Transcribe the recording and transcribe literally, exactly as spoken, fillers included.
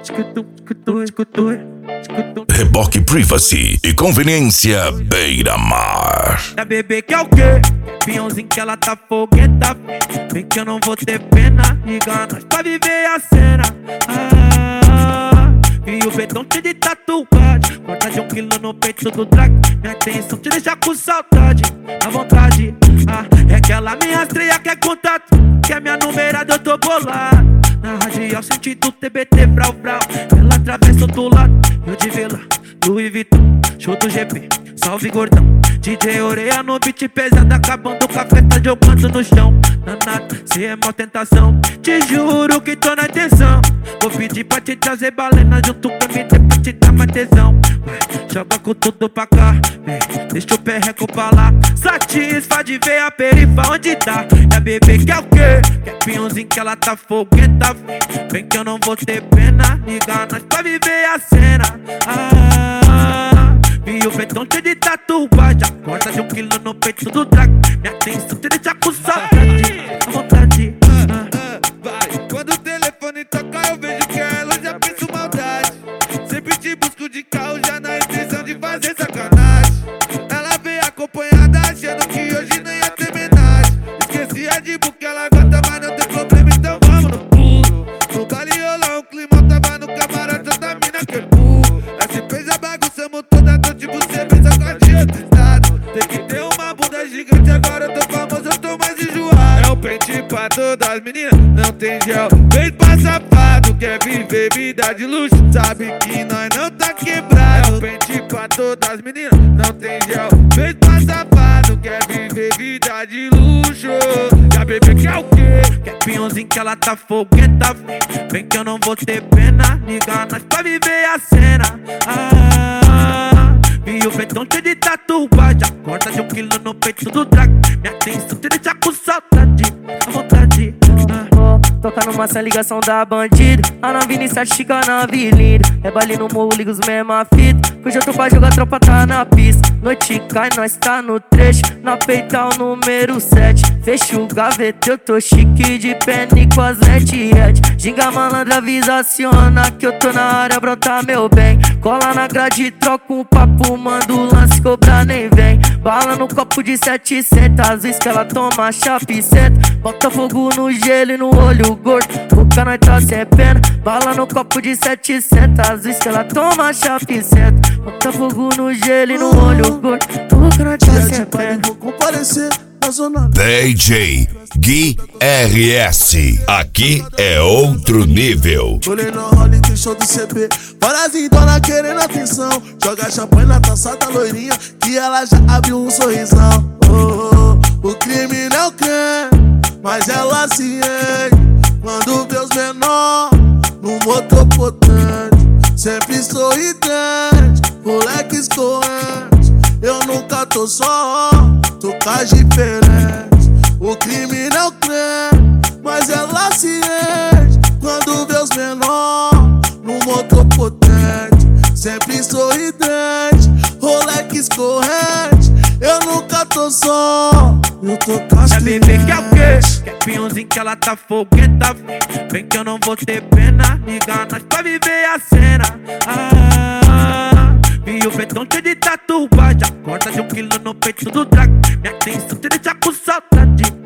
Reboque Privacy e conveniência Beira-Mar. A bebê quer o quê? Pinhãozinho que ela tá fogueta. Vem que eu não vou ter pena. Liga nós pra viver a cena. Ah, e o betão cheio de tatuagem. Corta de um quilo no peito do drag. Minha atenção te deixa com saudade. À vontade. Ah, é que ela me rastreia, quer contato. Que é minha numerada, eu tô bolado. Na radial sentido T B T, brau brau. Ela atravessa do lado, eu de vela, Louis Vuitton, show do G P, salve gordão. D J Oreia no beat pesado, acabando com a festa, jogando no chão. Danado, cê é mó tentação, te juro que tô na atenção. Vou pedir pra te trazer balena junto com M T pra te dar mais tesão. Joga com tudo pra cá, vem, deixa o perreco pra lá. Satisfa de ver a perifa onde tá. É a bebê que é o quê? Que é pinhãozinho que ela tá fogueta. Vem que eu não vou ter pena. Liga nós pra viver a cena. Ah, e o betão cheio de tatuagem. Corta de um quilo no peito do drag. Minha atenção te deixa com saudade. À vontade. Vai, quando o telefone toca eu vejo que ela já pensa maldade. Sempre te busco de carro já na intenção de fazer sacanagem. Ela veio acompanhada achando que hoje não ia ter homenagem. Esqueci a de book, ela gosta, mas não tem problema, então vamos no pulo. No baile rolou um climão, tava no camarote, outra mina que é burro. Essa fez a bagunçamos toda noite, você pensa com a dia do estado. Tem que ter uma bunda gigante, agora eu tô famoso, eu tô mais enjoado. É o pente pra todas as meninas, não tem gel. Vem pra safado, quer viver vida de luxo, sabe que nós não tá quebrado. É o pente pra todas as meninas, não tem gel. Vem pra safado, quer viver vida de luxo. E a bebê quer o quê? Que é pinhãozinho que ela tá fogueta. Vem que eu não vou ter pena. Liga nós pra viver a cena. Ah, e o betão cheio de tatuagem. Corta de um quilo no peito do drag. Minha atenção te deixa com saudade. À vontade. Ah. Toca numa sem ligação da bandida. A nave inicial chica na avenida. É baile no morro, liga os mesma fita. Hoje eu tô pra jogar, a tropa tá na pista. Noite cai, nós tá no trecho. Na peital número sete. Fecha o gaveta, eu tô chique de pene com as lentes red. Ginga malandra, avisa, aciona que eu tô na área, brota meu bem. Cola na grade, troca um papo, manda o lance, cobra nem vem. Bala no copo de setecentos, às vezes que ela toma chapiceta. Bota fogo no gelo e no olho gordo, boca nós tá sem pena. Bala no copo de setecentos, às vezes que ela toma chapiceta. Bota fogo no gelo e no olho gordo, boca nós tá sem pena. Vou comparecer na zona D J Gui R S, aqui é outro nível. Olhei no role, tem show do C B. Várias indona querendo atenção. Joga champanhe na taça da loirinha, que ela já abriu um sorrisão. Oh, oh, o crime não quer, mas ela se enche quando vê os menor no motor potente. Sempre sorridente, moleque escorrente. Eu nunca tô só, tô com as diferentes. O crime não crê, mas ela se enche quando vê os menor no motor potente. Sempre sorridente, roleque escorrente. Eu nunca tô só, eu tô com as É bebê que é o quê? Que é pinhãozinho que ela tá fogueta. Vem que eu não vou ter pena. Liga nós pra viver a cena. Ah, e o betão cheio de tatuagem. Corta de um quilo no peito do drag. Minha atenção te deixa com saudade.